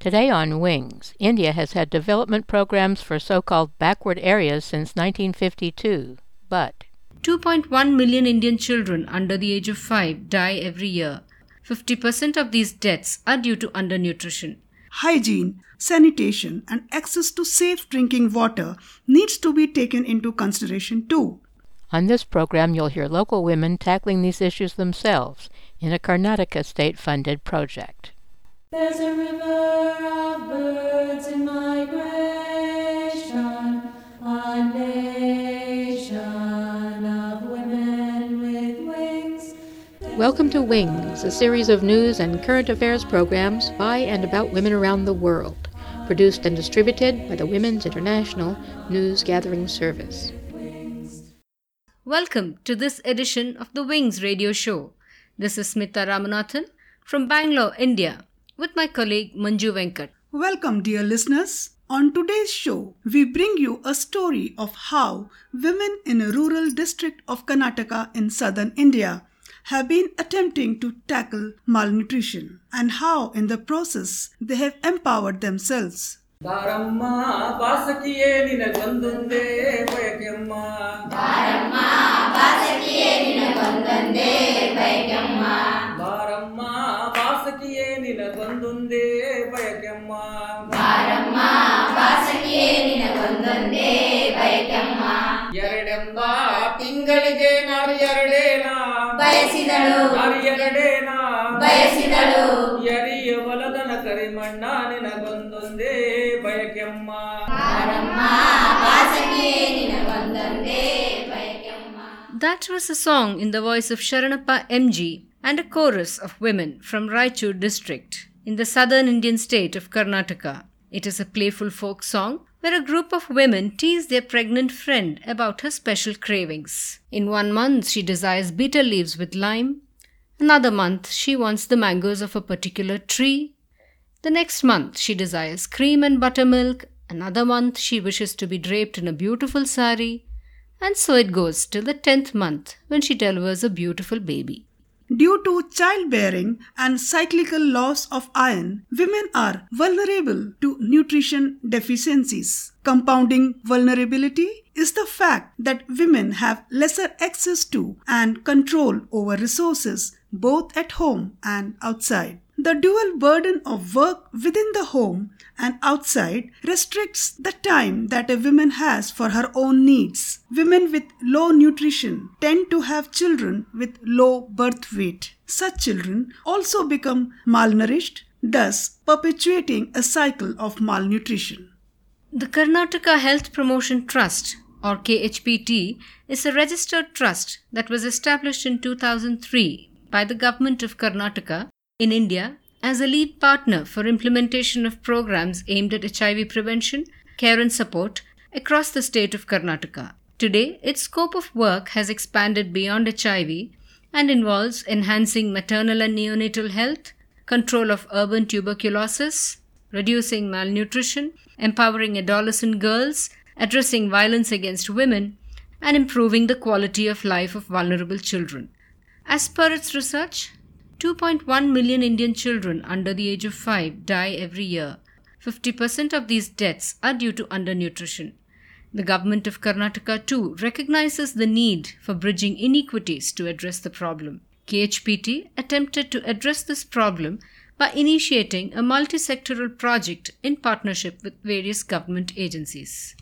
Today on Wings, India has had development programs for so-called backward areas since 1952, but 2.1 million Indian children under the age of 5 die every year. 50% of these deaths are due to undernutrition. Hygiene, sanitation, and access to safe drinking water needs to be taken into consideration too. On this program you'll hear local women tackling these issues themselves in a Karnataka state-funded project. There's a river of birds in migration, a nation of women with wings. Welcome to Wings, a series of news and current affairs programs by and about women around the world, produced and distributed by the Women's International News Gathering Service. Welcome to this edition of the Wings radio show. This is Smita Ramanathan from Bangalore, India, with my colleague Manju Venkat. Welcome, dear listeners. On today's show, we bring you a story of how women in a rural district of Karnataka in southern India have been attempting to tackle malnutrition and how in the process they have empowered themselves. Baramma Basakiye Ninagondunde Bayakemma Baramma Basakiye Ninagondunde Bayakemma Baramma Basakiye Ninagondunde Bayakemma Baramma Basakiye Ninagondunde Bayakemma Yaredemba Tingalige Naryaredena Bayasidalu Naryaredena Bayasidalu Yariya Valadana Karimanna Ninagondunde Bayakemma Baramma Basakiye Ninagondunde Bayakemma. That was a song in the voice of Sharanappa MG and a chorus of women from Raichur district in the southern Indian state of Karnataka. It is a playful folk song where a group of women tease their pregnant friend about her special cravings. In 1 month, she desires betel leaves with lime. Another month, she wants the mangoes of a particular tree. The next month, she desires cream and buttermilk. Another month, she wishes to be draped in a beautiful sari. And so it goes till the 10th month when she delivers a beautiful baby. Due to childbearing and cyclical loss of iron, women are vulnerable to nutrition deficiencies. Compounding vulnerability is the fact that women have lesser access to and control over resources both at home and outside. The dual burden of work within the home and outside restricts the time that a woman has for her own needs. Women with low nutrition tend to have children with low birth weight. Such children also become malnourished, thus perpetuating a cycle of malnutrition. The Karnataka Health Promotion Trust, or KHPT, is a registered trust that was established in 2003 by the government of Karnataka in India as a lead partner for implementation of programs aimed at HIV prevention, care and support across the state of Karnataka. Today, its scope of work has expanded beyond HIV and involves enhancing maternal and neonatal health, control of urban tuberculosis, reducing malnutrition, empowering adolescent girls, addressing violence against women, and improving the quality of life of vulnerable children. As per its research, 2.1 million Indian children under the age of 5 die every year. 50% of these deaths are due to undernutrition. The government of Karnataka too recognizes the need for bridging inequities to address the problem. KHPT attempted to address this problem by initiating a multi-sectoral project in partnership with various government agencies.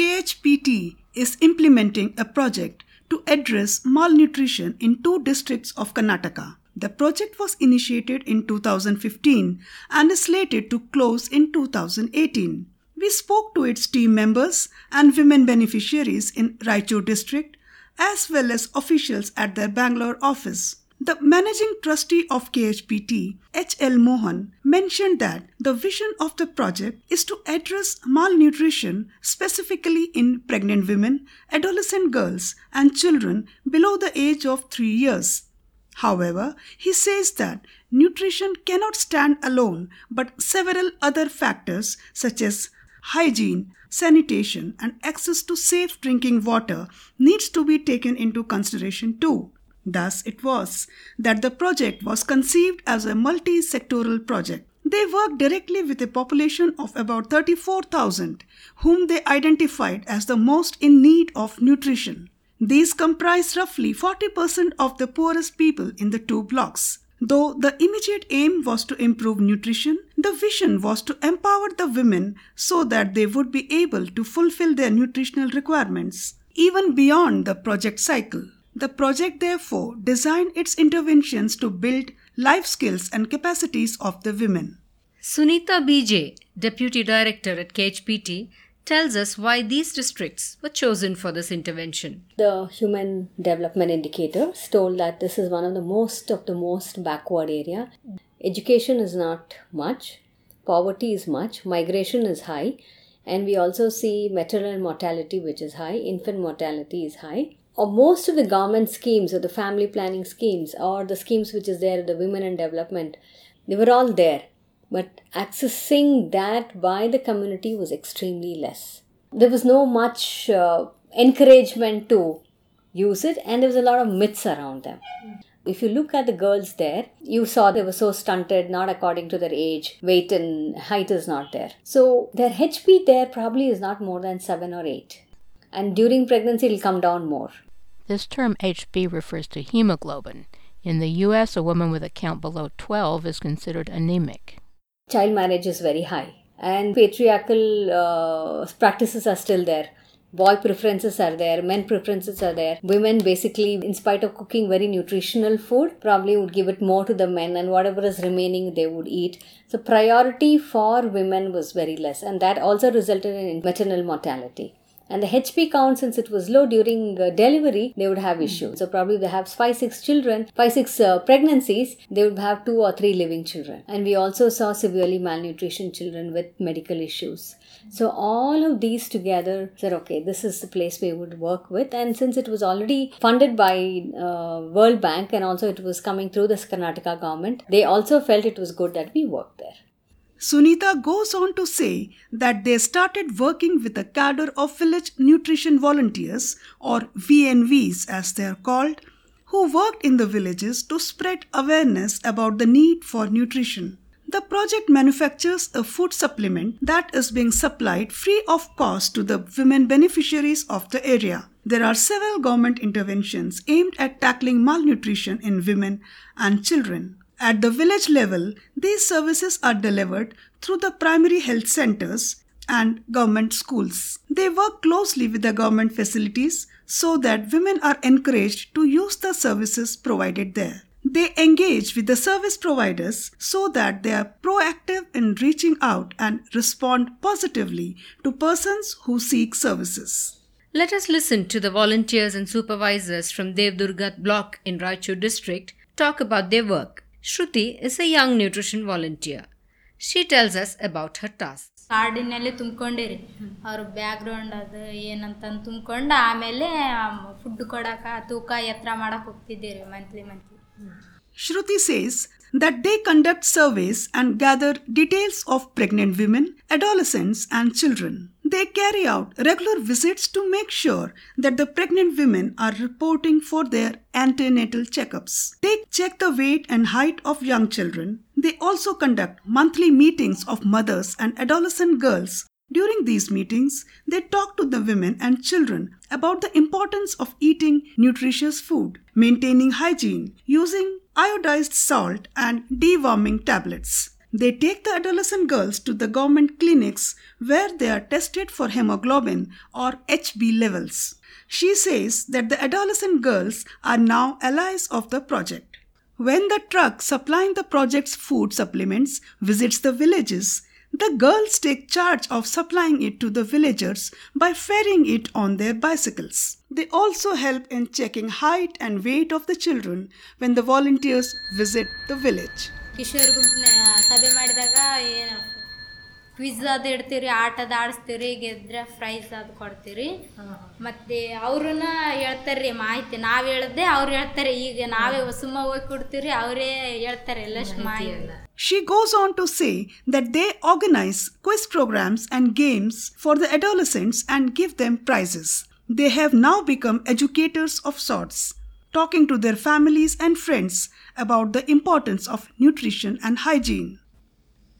KHPT is implementing a project to address malnutrition in 2 districts of Karnataka. The project was initiated in 2015 and is slated to close in 2018. We spoke to its team members and women beneficiaries in Raichur district as well as officials at their Bangalore office. The managing trustee of KHPT, H.L. Mohan, mentioned that the vision of the project is to address malnutrition specifically in pregnant women, adolescent girls, and children below the age of 3 years. However, he says that nutrition cannot stand alone, but several other factors such as hygiene, sanitation, and access to safe drinking water needs to be taken into consideration too. Thus, it was that the project was conceived as a multi-sectoral project. They worked directly with a population of about 34,000, whom they identified as the most in need of nutrition. These comprise roughly 40% of the poorest people in the 2 blocks. Though the immediate aim was to improve nutrition, the vision was to empower the women so that they would be able to fulfill their nutritional requirements, even beyond the project cycle. The project therefore designed its interventions to build life skills and capacities of the women. Sunita BJ, Deputy Director at KHPT, tells us why these districts were chosen for this intervention. The Human Development Indicators told that this is one of the most backward area. Education is not much, poverty is much, migration is high, and we also see maternal mortality which is high, infant mortality is high. Or most of the government schemes or the family planning schemes or the schemes which is there, the women in development, they were all there. But accessing that by the community was extremely less. There was no much encouragement to use it, and there was a lot of myths around them. If you look at the girls there, you saw they were so stunted, not according to their age, weight and height is not there. So their HP there probably is not more than 7 or 8. And during pregnancy it will come down more. This term HB refers to hemoglobin. In the US, a woman with a count below 12 is considered anemic. Child marriage is very high, and patriarchal practices are still there. Boy preferences are there, men preferences are there. Women basically, in spite of cooking very nutritional food, probably would give it more to the men, and whatever is remaining they would eat. So priority for women was very less, and that also resulted in maternal mortality. And the HP count, since it was low during delivery, they would have issues. So probably they have 5-6 pregnancies, they would have 2 or 3 living children. And we also saw severely malnutrition children with medical issues. So all of these together said, okay, this is the place we would work with. And since it was already funded by World Bank and also it was coming through the Karnataka government, they also felt it was good that we worked there. Sunita goes on to say that they started working with a cadre of village nutrition volunteers, or VNVs as they are called, who worked in the villages to spread awareness about the need for nutrition. The project manufactures a food supplement that is being supplied free of cost to the women beneficiaries of the area. There are several government interventions aimed at tackling malnutrition in women and children. At the village level, these services are delivered through the primary health centers and government schools. They work closely with the government facilities so that women are encouraged to use the services provided there. They engage with the service providers so that they are proactive in reaching out and respond positively to persons who seek services. Let us listen to the volunteers and supervisors from Devdurga block in Raichur district talk about their work. Shruti is a young nutrition volunteer. She tells us about her task. ಕಾರ್ಡಿನಲ್ಲಿ ತುಂಬ್ಕೊಂಡಿರಿ ಅವ್ರ background ಅದು ಏನಂತಂದು ತುಂಬ್ಕೊಂಡು ಆಮೇಲೆ food ಕೊಡಕ್ಕೆ ತೂಕ ಎತ್ತರ ಮಾಡಕ್ಕೆ ಹೋಗ್ತಿದ್ದೀರಿ monthly. Shruti says that they conduct surveys and gather details of pregnant women, adolescents and children. They carry out regular visits to make sure that the pregnant women are reporting for their antenatal checkups. They check the weight and height of young children. They also conduct monthly meetings of mothers and adolescent girls. During these meetings, they talk to the women and children about the importance of eating nutritious food, maintaining hygiene, using iodized salt and deworming tablets. They take the adolescent girls to the government clinics where they are tested for hemoglobin or HB levels. She says that the adolescent girls are now allies of the project. When the truck supplying the project's food supplements visits the villages, the girls take charge of supplying it to the villagers by ferrying it on their bicycles. They also help in checking height and weight of the children when the volunteers visit the village. Kishore ಗುಂಪಿನ ಸಭೆ ಮಾಡಿದಾಗ ಏನು quiz ಅದು ಇಡ್ತೀರಿ, ಆಟದ ಆಡಿಸ್ತೀರಿ, ಗೆದ್ರೆ price ಅದು ಕೊಡ್ತೀರಿ. ಮತ್ತು ಅವ್ರನ್ನ ಹೇಳ್ತಾರೆ ರೀ ಮಾಹಿತಿ, ನಾವು ಹೇಳ್ದೆ ಅವ್ರು ಹೇಳ್ತಾರೆ. ಈಗ ನಾವೇ ಸುಮ್ಮ ಹೋಗಿ ಕೊಡ್ತೀರಿ, ಅವರೇ ಹೇಳ್ತಾರೆ ಎಲ್ಲಷ್ಟು ಮಾಹಿತಿ. She goes on to say that they organize quiz programs and games for the adolescents and give them prizes. They have now become educators of sorts, talking to their families and friends about the importance of nutrition and hygiene.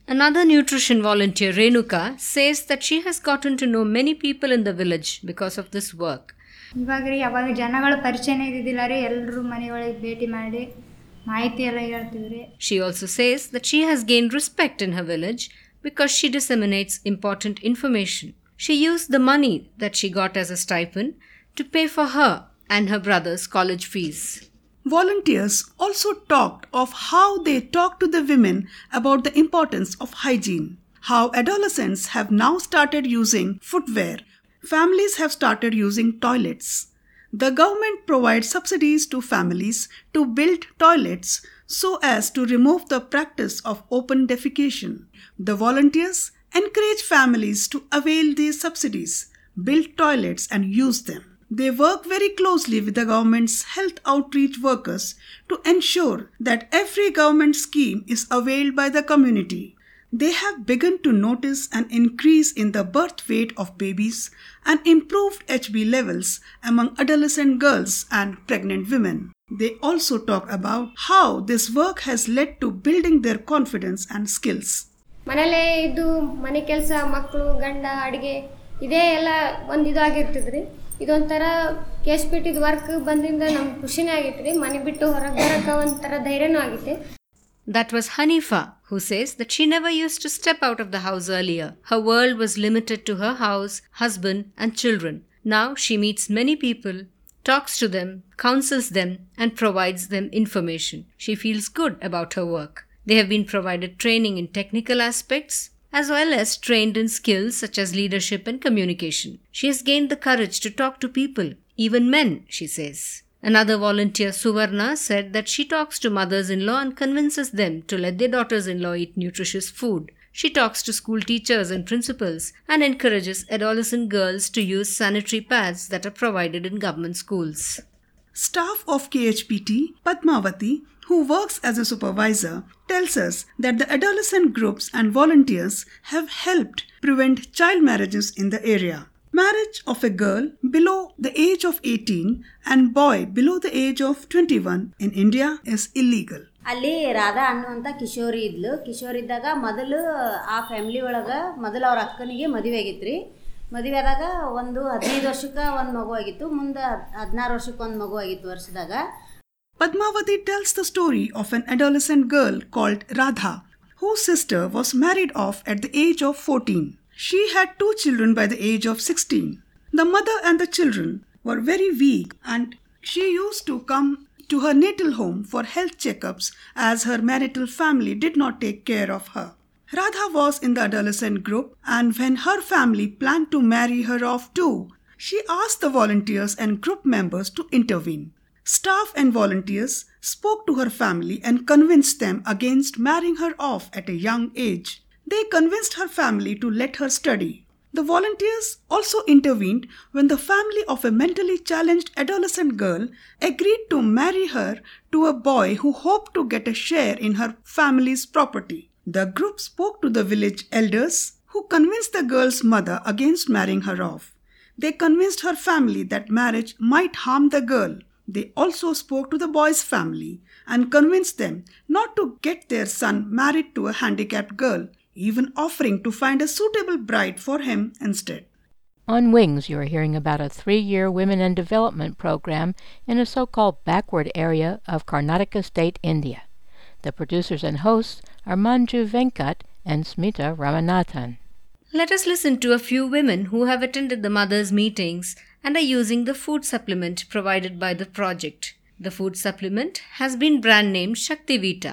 Another nutrition volunteer, Renuka, says that she has gotten to know many people in the village because of this work. ಇವಾಗ ರೀ ಅವಾಗ ಜನಗಳ ಪರಿಚಯನೇ ಇದ್ದಿದ್ದಿಲ್ಲ ರೀ, ಎಲ್ಲರೂ ಮನೆಗಳಿಗೆ ಭೇಟಿ ಮಾಡಿ ಮಾಹಿತಿ ಎಲ್ಲ ಹೇಳ್ತೀವಿ ರೀ. She also says that she has gained respect in her village because she disseminates important information. She used the money that she got as a stipend to pay for her and her brother's college fees. Volunteers also talked of how they talk to the women about the importance of hygiene, how adolescents have now started using footwear, families have started using toilets. The government provides subsidies to families to build toilets so as to remove the practice of open defecation. The volunteers encourage families to avail these subsidies, build toilets and use them. They work very closely with the government's health outreach workers to ensure that every government scheme is availed by the community. They have begun to notice an increase in the birth weight of babies and improved HB levels among adolescent girls and pregnant women. They also talk about how this work has led to building their confidence and skills. ಮನೇಲೇ ಇದ್ದು ಮನೆ ಕೆಲಸ, ಮಕ್ಕಳು, ಗಂಡ, ಅಡುಗೆ ಇದೇ ಎಲ್ಲ ಒಂದು ಇದಾಗಿರ್ತದ್ರಿ. ಇದೊಂಥರ KHPT ವರ್ಕ್ ಬಂದಿಂದ ನಮ್ಗೆ ಖುಷಿನೇ ಆಗಿತ್ತು ರೀ. ಮನೆ ಬಿಟ್ಟು ಹೊರಗೆ ಬರೋಕೆ ಒಂಥರ ಧೈರ್ಯನೂ ಆಗಿತ್ತು. That was Hanifa, who says that she never used to step out of the house earlier. Her world was limited to her house, husband, and children. Now she meets many people, talks to them, counsels them, and provides them information. She feels good about her work. They have been provided training in technical aspects, as well as trained in skills such as leadership and communication. She has gained the courage to talk to people, even men, she says. Another volunteer, Suvarna, said that she talks to mothers-in-law and convinces them to let their daughters-in-law eat nutritious food. She talks to school teachers and principals and encourages adolescent girls to use sanitary pads that are provided in government schools. Staff of KHPT, Padmavati, who works as a supervisor, tells us that the adolescent groups and volunteers have helped prevent child marriages in the area. Marriage of a girl below the age of 18 and boy below the age of 21 in India is illegal. ಅಲ್ಲಿ ರಾಧಾ ಅನ್ನುವಂಥ ಕಿಶೋರಿ ಇದ್ಲು. ಕಿಶೋರಿ ಇದ್ದಾಗ ಮೊದಲು ಆ family ಒಳಗೆ ಮೊದಲು ಅವ್ರ ಅಕ್ಕನಿಗೆ ಮದುವೆ ಆಗಿತ್ತು ರೀ. ಮದುವೆ ಆದಾಗ ಒಂದು 15 ವರ್ಷಕ್ಕೆ ಒಂದು ಮಗು ಆಗಿತ್ತು, ಮುಂದೆ 16 ವರ್ಷಕ್ಕೆ ಒಂದು ಮಗು ಆಗಿತ್ತು ವರ್ಷದಾಗ. Padmavati tells the story of an adolescent girl called Radha, whose sister was married off at the age of 14. She had 2 children by the age of 16. The mother and the children were very weak and she used to come to her natal home for health checkups as her marital family did not take care of her. Radha was in the adolescent group and when her family planned to marry her off too, she asked the volunteers and group members to intervene. Staff and volunteers spoke to her family and convinced them against marrying her off at a young age. They convinced her family to let her study. The volunteers also intervened when the family of a mentally challenged adolescent girl agreed to marry her to a boy who hoped to get a share in her family's property. The group spoke to the village elders who convinced the girl's mother against marrying her off. They convinced her family that marriage might harm the girl. They also spoke to the boy's family and convinced them not to get their son married to a handicapped girl, even offering to find a suitable bride for him instead. On Wings, you are hearing about a 3-year Women and Development program in a so-called backward area of Karnataka State, India. The producers and hosts are Manju Venkat and Smita Ramanathan. Let us listen to a few women who have attended the mothers' meetings and are using the food supplement provided by the project. The food supplement has been brand named Shakti Vita.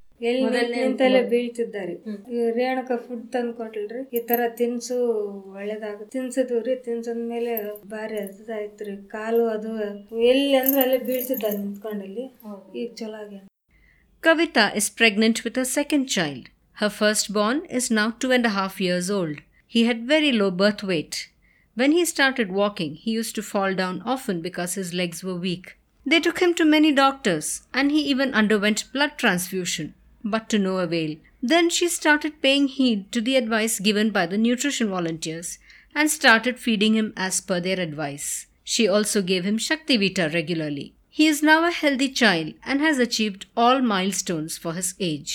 ನಿಂತಲ್ಲೇ ಬೀಳ್ತಿದ್ದಾರೆ. Renuka food ತಂದು ಕೊಟ್ಲ್ರಿ, ಈ ತರ ತಿನ್ಸು ಒಳ್ಳೇದಾಗ ತಿನ್ಸಿದ್ವಿ. ತಿನ್ಸದ್ಮೇಲೆ ಬಾರಿ ಹಸಿದಾಯ್ತ್ರಿ, ಕಾಲು ಅದು ಎಲ್ಲಿ ಅಂದ್ರೆ ಅಲ್ಲೇ ಬೀಳ್ತಿದ್ದಾರೆ ನಿಂತ್ಕೊಂಡಲ್ಲಿ. ಈಗ ಚಲೋ ಆಗ್ಯಾನ. Kavita is pregnant with her second child. Her firstborn is now 2.5 years old. He had very low birth weight. When he started walking, he used to fall down often because his legs were weak. They took him to many doctors and he even underwent blood transfusion, but to no avail. Then she started paying heed to the advice given by the nutrition volunteers and started feeding him as per their advice. She also gave him Shakti Vita regularly. He is now a healthy child and has achieved all milestones for his age.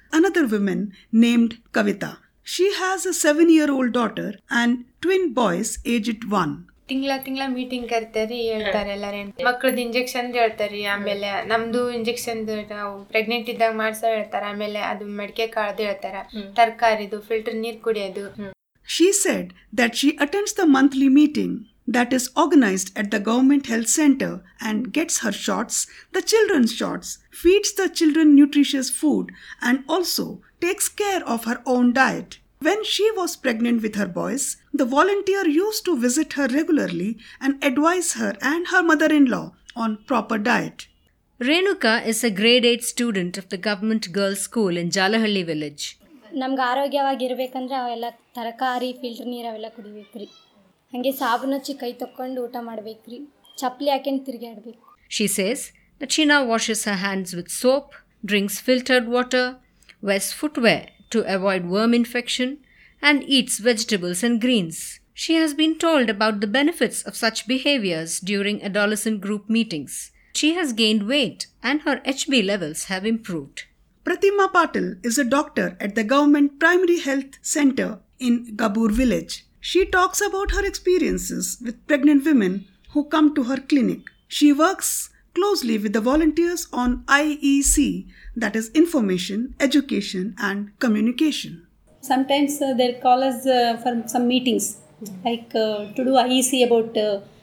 another woman named Kavita. She has a 7-year-old daughter and twin boys aged 1. ತಿಂಗಳ meeting ಕರಿತಾರೆ, ಹೇಳ್ತಾರೆ ಎಲ್ಲಾರು ಮಕ್ಕಳದ್ದು injection ಹೇಳ್ತಾರೆ. ಆಮೇಲೆ ನಮ್ದು injection ನಾವು pregnant ಇದ್ದಾಗ ಮಾಡ್ಸೋ ಹೇಳ್ತಾರೆ. ಆಮೇಲೆ ಅದು ಮಡಿಕೆ ಕಾಳ್ದು ಹೇಳ್ತಾರೆ, ತರಕಾರಿದು ಫಿಲ್ಟರ್ ನೀರು ಕುಡಿಯೋದು. She said that she attends the monthly meeting that is organized at the government health center and gets her shots, the children's shots, feeds the children nutritious food and also takes care of her own diet. When she was pregnant with her boys, the volunteer used to visit her regularly and advise her and her mother-in-law on proper diet. Renuka is a grade 8 student of the government girls' school in Jalahalli village. ನಮ್ಗೆ ಆರೋಗ್ಯವಾಗಿರ್ಬೇಕಂದ್ರೆ ಅವೆಲ್ಲ ತರಕಾರಿ filter ನೀರು ಅವೆಲ್ಲ ಕುಡಿಬೇಕ್ರಿ. ಹಾಗೆ ಸಾಬೂನು ಹಚ್ಚಿ ಕೈ ತೊಕ್ಕೊಂಡು ಊಟ ಮಾಡ್ಬೇಕ್ರಿ. ಚಪ್ಪಲಿ ಹಾಕೊಂಡು ತಿರುಗಾಡ್ಬೇಕು. She says that she now washes her hands with soap, drinks filtered water, wears footwear to avoid worm infection, and eats vegetables and greens. She has been told about the benefits of such behaviors during adolescent group meetings. She has gained weight and her HB levels have improved. Pratima Patil is a doctor at the government primary health center in Gabur village. She talks about her experiences with pregnant women who come to her clinic. She works closely with the volunteers on IEC, that is Information, Education and Communication. Sometimes they'll call us for some meetings, like to do IEC about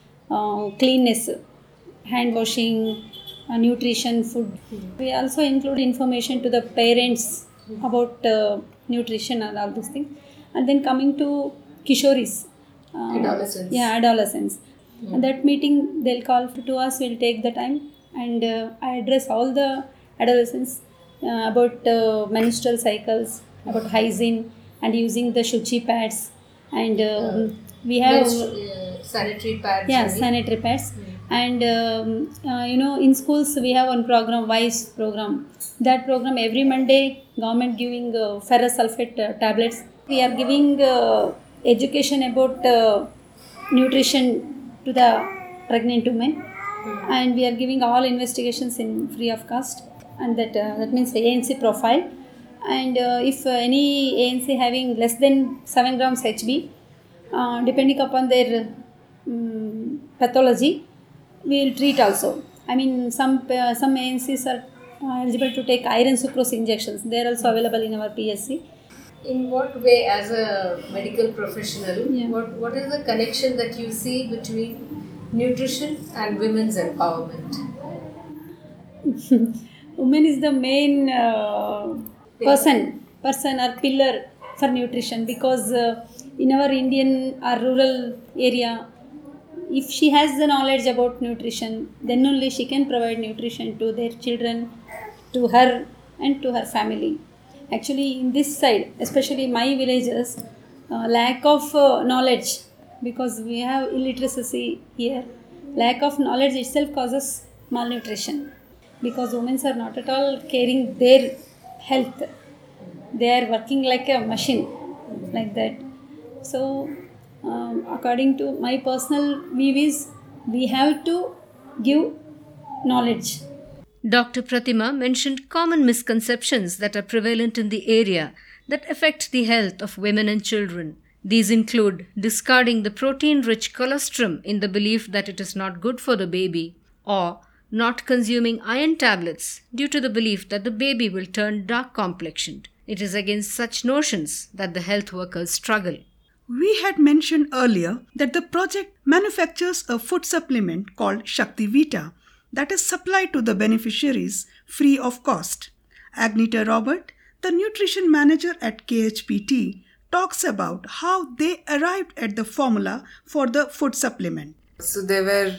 cleanness, hand washing, nutrition, food. We also include information to the parents about nutrition and all those things. And then coming to Kishoris. Adolescents. Yeah, adolescents. And that meeting they'll call to us, we'll take the time and I address all the adolescents about menstrual cycles, about hygiene and using the Shuchi pads. And we have sanitary pads. Yeah, sanitary pads. And in schools we have one program, WISE program. That program every Monday government giving ferrous sulfate tablets. We are giving education about nutrition to the pregnant women, and we are giving all investigations in free of cost, and that means ANC profile. And if any ANC having less than 7 grams HB, depending upon their pathology, we will treat also. I mean, some ANCs are eligible to take iron sucrose injections. They are also available in our PSC. In what way, as a medical professional, what is the connection that you see between nutrition and women's empowerment? Women is the main person or pillar for nutrition, because in our Indian or rural area, if she has the knowledge about nutrition, then only she can provide nutrition to their children, to her and to her family. Actually, in this side, especially my villages, lack of knowledge, because we have illiteracy here. Lack of knowledge itself causes malnutrition, because women are not at all caring their health. They are working like a machine, like that. So, according to my personal view is, we have to give knowledge. Dr. Pratima mentioned common misconceptions that are prevalent in the area that affect the health of women and children. These include discarding the protein-rich colostrum in the belief that it is not good for the baby, or not consuming iron tablets due to the belief that the baby will turn dark complexioned. It is against such notions that the health workers struggle. We had mentioned earlier that the project manufactures a food supplement called Shakti Vita that is supplied to the beneficiaries free of cost. Agneta Robert, the nutrition manager at KHPT, talks about how they arrived at the formula for the food supplement. So there were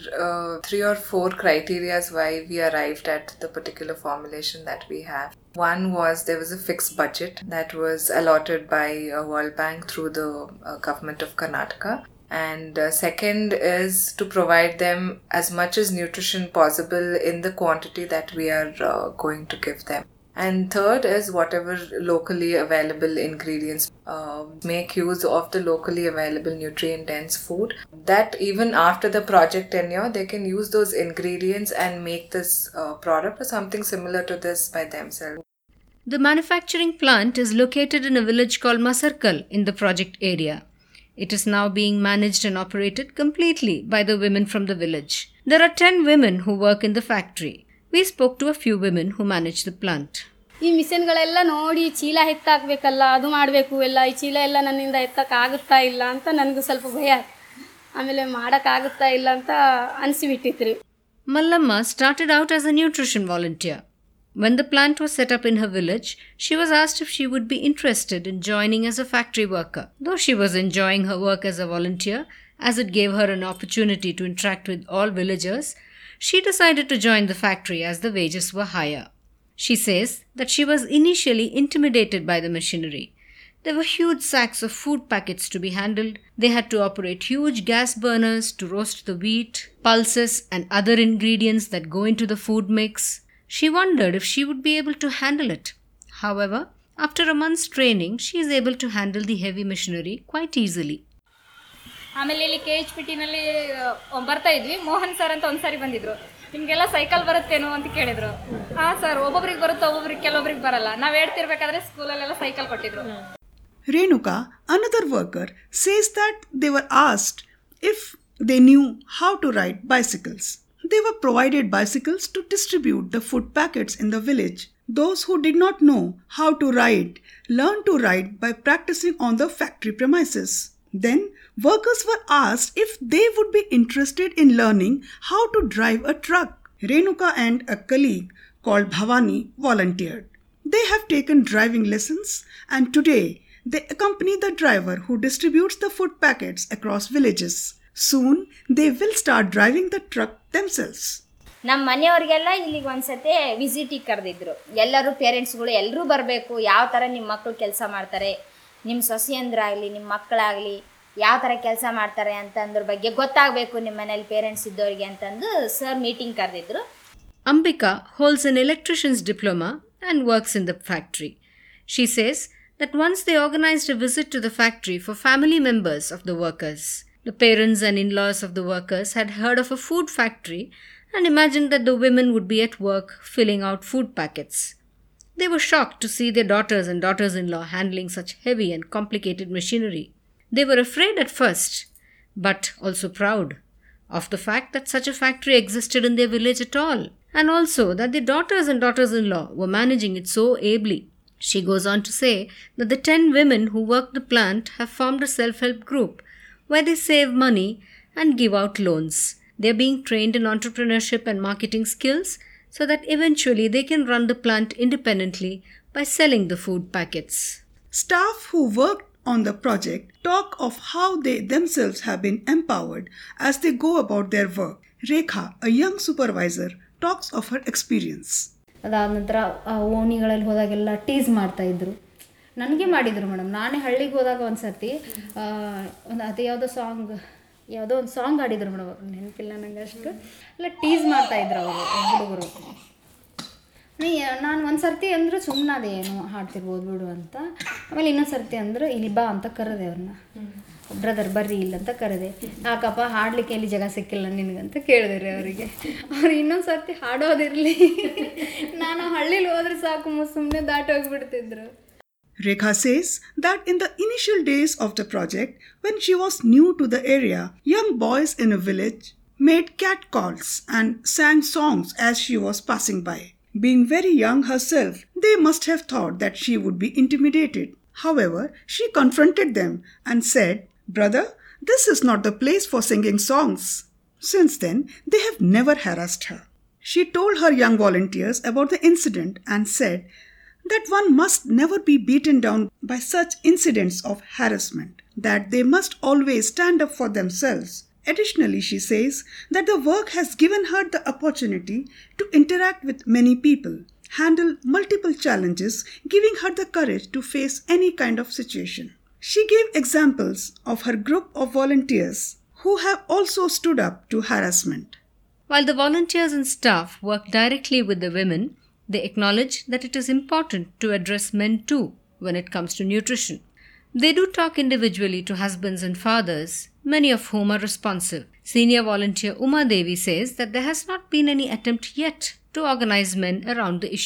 3 or 4 criteria why we arrived at the particular formulation that we have. One was there was a fixed budget that was allotted by World Bank through the government of Karnataka. And second is to provide them as much as nutrition possible in the quantity that we are going to give them. And third is whatever locally available ingredients, make use of the locally available nutrient-dense food, that even after the project tenure, they can use those ingredients and make this product or something similar to this by themselves. The manufacturing plant is located in a village called Masarkal in the project area. It is now being managed and operated completely by the women from the village. There are 10 women who work in the factory. We spoke to a few women who manage the plant. ಈ ಮಿಷನ್ಗಳೆಲ್ಲ ನೋಡಿ ಚೀಲ ಎತ್ತಾಕಬೇಕಲ್ಲ, ಅದು ಮಾಡಬೇಕು ಎಲ್ಲ, ಈ ಚೀಲ ಎಲ್ಲ ನನ್ನಿಂದ ಎತ್ತಕ್ಕಾಗುತ್ತಾ ಇಲ್ಲ ಅಂತ ನನಗೂ ಸ್ವಲ್ಪ ಭಯ. ಆಮೇಲೆ ಮಾಡೋಕ್ಕಾಗುತ್ತಾ ಇಲ್ಲ ಅಂತ ಅನಿಸಿಬಿಟ್ಟಿತ್ರಿ. Mallamma started out as a nutrition volunteer. When the plant was set up in her village, she was asked if she would be interested in joining as a factory worker. Though she was enjoying her work as a volunteer, as it gave her an opportunity to interact with all villagers, she decided to join the factory as the wages were higher. She says that she was initially intimidated by the machinery. There were huge sacks of food packets to be handled. They had to operate huge gas burners to roast the wheat, pulses, and other ingredients that go into the food mix. She wondered if she would be able to handle it. However, after a month's training, she is able to handle the heavy machinery quite easily. ಆಮೇಲೆ ಇಲ್ಲಿ KHPTನಲ್ಲಿ ಬರ್ತಾ ಇದ್ವಿ. Mohan sir ಅಂತ ಒಂದ್ಸಾರಿ ಬಂದಿದ್ರು. ನಿಮಗೆಲ್ಲ cycle ಬರುತ್ತೇನೋ ಅಂತ ಕೇಳಿದ್ರು. ಹಾಂ ಸರ್, ಒಬ್ಬೊಬ್ರಿಗೆ ಬರುತ್ತೆ, ಒಬ್ಬೊಬ್ರಿಗೆ ಕೆಲವೊಬ್ರಿಗೆ ಬರಲ್ಲ. ನಾವು ಹೇಳ್ತಿರ್ಬೇಕಾದ್ರೆ ಸ್ಕೂಲಲ್ಲೆಲ್ಲ ಸೈಕಲ್ ಕೊಟ್ಟಿದ್ರು. Renuka, another worker, says that they were asked if they knew how to ride bicycles. They were provided bicycles to distribute the food packets in the village. Those who did not know how to ride learned to ride by practicing on the factory premises. Then, workers were asked if they would be interested in learning how to drive a truck. Renuka and a colleague called Bhavani volunteered. They have taken driving lessons and today they accompany the driver who distributes the food packets across villages. Soon, they will start driving the truck themselves. ನಮ್ಮ ಮನೆಯವ್ರಿಗೆಲ್ಲ ಇಲ್ಲಿಗೆ ಒಂದ್ಸತಿ ವಿಸಿಟಿಗೆ ಕರೆದಿದ್ರು. ಎಲ್ಲರೂ ಪೇರೆಂಟ್ಸ್ಗಳು ಎಲ್ಲರೂ ಬರಬೇಕು, ಯಾವ ಥರ ನಿಮ್ಮ ಮಕ್ಕಳು ಕೆಲಸ ಮಾಡ್ತಾರೆ, ನಿಮ್ಮ ಸೊಸೆಯಂದ್ರಾಗಲಿ ನಿಮ್ಮ ಮಕ್ಕಳಾಗಲಿ ಯಾವ ಥರ ಕೆಲಸ ಮಾಡ್ತಾರೆ ಅಂತಂದ್ರ ಬಗ್ಗೆ ಗೊತ್ತಾಗಬೇಕು ನಿಮ್ಮ ಮನೇಲಿ ಪೇರೆಂಟ್ಸ್ ಇದ್ದವರಿಗೆ ಅಂತಂದು ಸರ್ ಮೀಟಿಂಗ್ ಕರೆದಿದ್ರು. Ambika holds an electrician's diploma and works in the factory. She says that once they organized a visit to the factory for family members of the workers. The parents and in-laws of the workers had heard of a food factory and imagined that the women would be at work filling out food packets. They were shocked to see their daughters and daughters-in-law handling such heavy and complicated machinery. They were afraid at first, but also proud of the fact that such a factory existed in their village at all, and also that their daughters and daughters-in-law were managing it so ably. She goes on to say that the 10 women who work the plant have formed a self-help group where they save money and give out loans. They are being trained in entrepreneurship and marketing skills so that eventually they can run the plant independently by selling the food packets. Staff who worked on the project talk of how they themselves have been empowered as they go about their work. Rekha, a young supervisor, talks of her experience. ಅದಾದ ನಂತರ ಓಣಿಗಳಲ್ಲಿ ಹೋದಾಗೆಲ್ಲ tease ಮಾಡ್ತಾಯಿದ್ರು. ನನಗೆ ಮಾಡಿದರು madam. ನಾನೇ ಹಳ್ಳಿಗೆ ಹೋದಾಗ ಒಂದು ಸರ್ತಿ ಅದು ಯಾವುದೋ ಒಂದು ಸಾಂಗ್ ಆಡಿದ್ರು ಮೇಡಮ್, ನೆನಪಿಲ್ಲ ನನಗೆ ಅಷ್ಟು. ಎಲ್ಲ ಟೀಸ್ ಮಾಡ್ತಾಯಿದ್ರು ಅವರು ಹುಡುಗರು. ನಾನು ಒಂದು ಸರ್ತಿ ಅಂದ್ರೆ ಸುಮ್ಮನಾದೆ, ಏನು ಹಾಡ್ತಿರ್ಬೋದು ಬಿಡು ಅಂತ. ಆಮೇಲೆ ಇನ್ನೊಂದು ಸರ್ತಿ ಅಂದ್ರೆ ಇಲ್ಲಿ ಬಾ ಅಂತ ಕರೆದೆ ಅವ್ರನ್ನ, ಬ್ರದರ್ ಬರ್ರಿ ಇಲ್ಲ ಅಂತ ಕರೆದೆ. ಯಾಕಪ್ಪ ಹಾಡಲಿಕ್ಕೆ ಎಲ್ಲಿ ಜಾಗ ಸಿಕ್ಕಿಲ್ಲ ನಿನಗಂತ ಕೇಳಿದೆ ರೀ ಅವರಿಗೆ. ಅವ್ರು ಇನ್ನೊಂದು ಸರ್ತಿ ಹಾಡೋದಿರಲಿ, ನಾನು ಹಳ್ಳಿಲಿ ಹೋದ್ರೆ ಸಾಕು ಸುಮ್ಮನೆ ದಾಟೋಗಿಬಿಡ್ತಿದ್ರು. Rekha says that in the initial days of the project, when she was new to the area, young boys in a village made cat calls and sang songs as she was passing by. Being very young herself, they must have thought that she would be intimidated. However, she confronted them and said, "Brother, this is not the place for singing songs." Since then, they have never harassed her. She told her young volunteers about the incident and said that one must never be beaten down by such incidents of harassment, that they must always stand up for themselves. Additionally, she says that the work has given her the opportunity to interact with many people, handle multiple challenges, giving her the courage to face any kind of situation. She gave examples of her group of volunteers who have also stood up to harassment. While the volunteers and staff work directly with the women, they acknowledge that it is important to address men too when it comes to nutrition. They do talk individually to husbands and fathers, many of whom are responsive. Senior volunteer Uma Devi says that there has not been any attempt yet to organize men around the issue.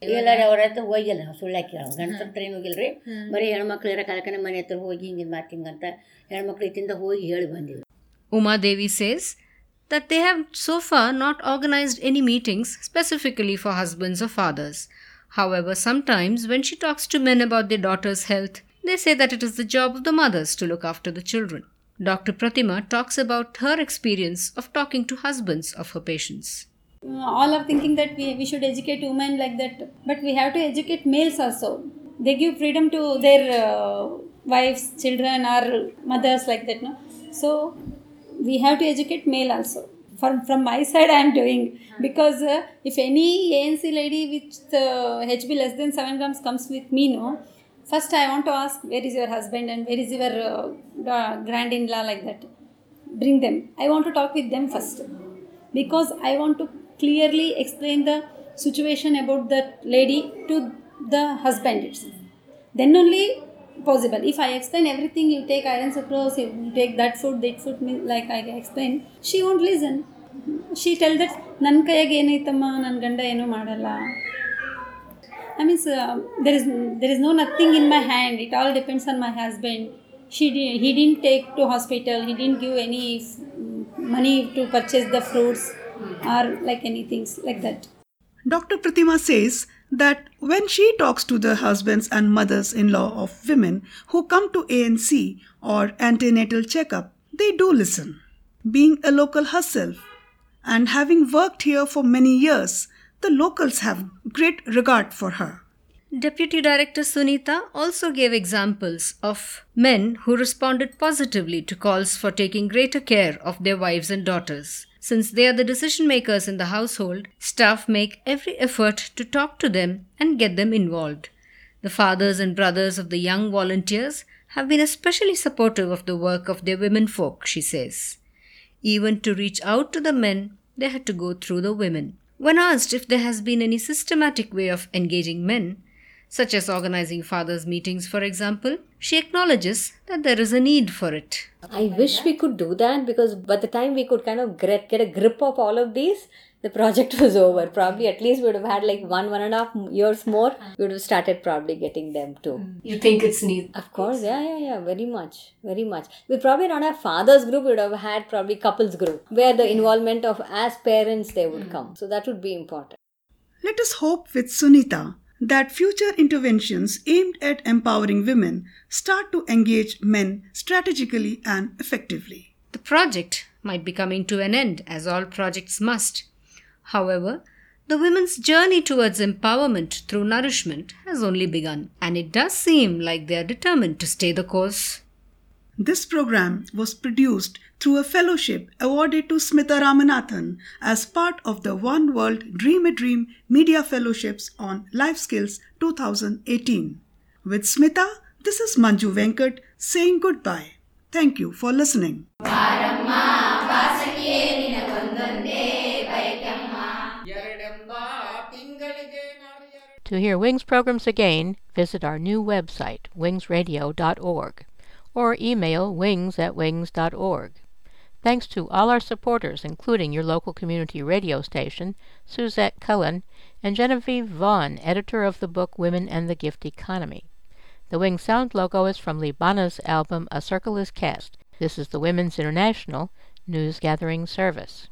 ಎಲ್ಲರೂ ಅವ್ರ ಹತ್ರ ಹೋಗಿಲ್ಲ ನಾವು ಸುಳ್ಳು ಹಾಕಿಲ್ಲ ಗಂಡಸ ಹತ್ರ ಏನು ಹೋಗಿಲ್ರಿ ಬರೀ ಹೆಣ್ಮಕ್ಳು ಇರೋ ಕಾಲಕ್ಕನ ಮನೆ ಹತ್ರ ಹೋಗಿ ಹಿಂಗಿನ ಮಾತು ಹಿಂಗಂತ ಹೆಣ್ಮಕ್ಳು ಇತ್ತಿಂದ ಹೋಗಿ ಹೇಳಿ ಬಂದಿವಿ. Uma Devi says that they have so far not organized any meetings specifically for husbands or fathers. However, sometimes when she talks to men about their daughter's health, they say that it is the job of the mothers to look after the children. Dr. Pratima talks about her experience of talking to husbands of her patients. All are thinking that we should educate women like that, but we have to educate males also. They give freedom to their wives, children or mothers like that, no? So we have to educate male also. From my side I am doing, because if any ANC lady with HB less than 7 grams comes with me, no, first I want to ask where is your husband and where is your grand-in-law, like that. Bring them. I want to talk with them first, because I want to clearly explain the situation about that lady to the husband itself. Then only possible. If I explain everything, you take iron sucrose, you take that food, like I explain, she won't listen. She tell that ನನ್ನ ಕೈಯಾಗ ಏನೈತಮ್ಮ ನನ್ನ ಗಂಡ ಏನೂ ಮಾಡಲ್ಲ. I mean, there is no nothing in my hand. It all depends on my husband. He didn't take to hospital. He didn't give any money to purchase the fruits or like anything like that. Dr. Pratima says that when she talks to the husbands and mothers-in-law of women who come to ANC or antenatal checkup, they do listen. Being a local herself and having worked here for many years, the locals have great regard for her. Deputy Director Sunita also gave examples of men who responded positively to calls for taking greater care of their wives and daughters. Since they are the decision makers in the household, staff make every effort to talk to them and get them involved. The fathers and brothers of the young volunteers have been especially supportive of the work of their womenfolk, she says. Even to reach out to the men, they had to go through the women. When asked if there has been any systematic way of engaging men, such as organizing fathers' meetings, for example, she acknowledges that there is a need for it. I wish we could do that, because by the time we could kind of get a grip of all of these, the project was over. Probably at least we would have had like 1.5 years more. We would have started probably getting them too. You think it's neat? Of course, yeah, very much. We probably not have fathers group, we would have had probably couples group, where the involvement of as parents they would come. So that would be important. Let us hope with Sunita that future interventions aimed at empowering women start to engage men strategically and effectively. The project might be coming to an end, as all projects must. However, the women's journey towards empowerment through nourishment has only begun, and it does seem like they are determined to stay the course. This program was produced through a fellowship awarded to Smita Ramanathan as part of the One World Dream a Dream Media Fellowships on Life Skills 2018. With Smita, this is Manju Venkat saying goodbye. Thank you for listening. To hear Wings programs again, visit our new website, wingsradio.org, or email wings@wings.org. Thanks to all our supporters, including your local community radio station, Suzette Cullen, and Genevieve Vaughn, editor of the book Women and the Gift Economy. The Wings sound logo is from Libana's album A Circle is Cast. This is the Women's International News Gathering Service.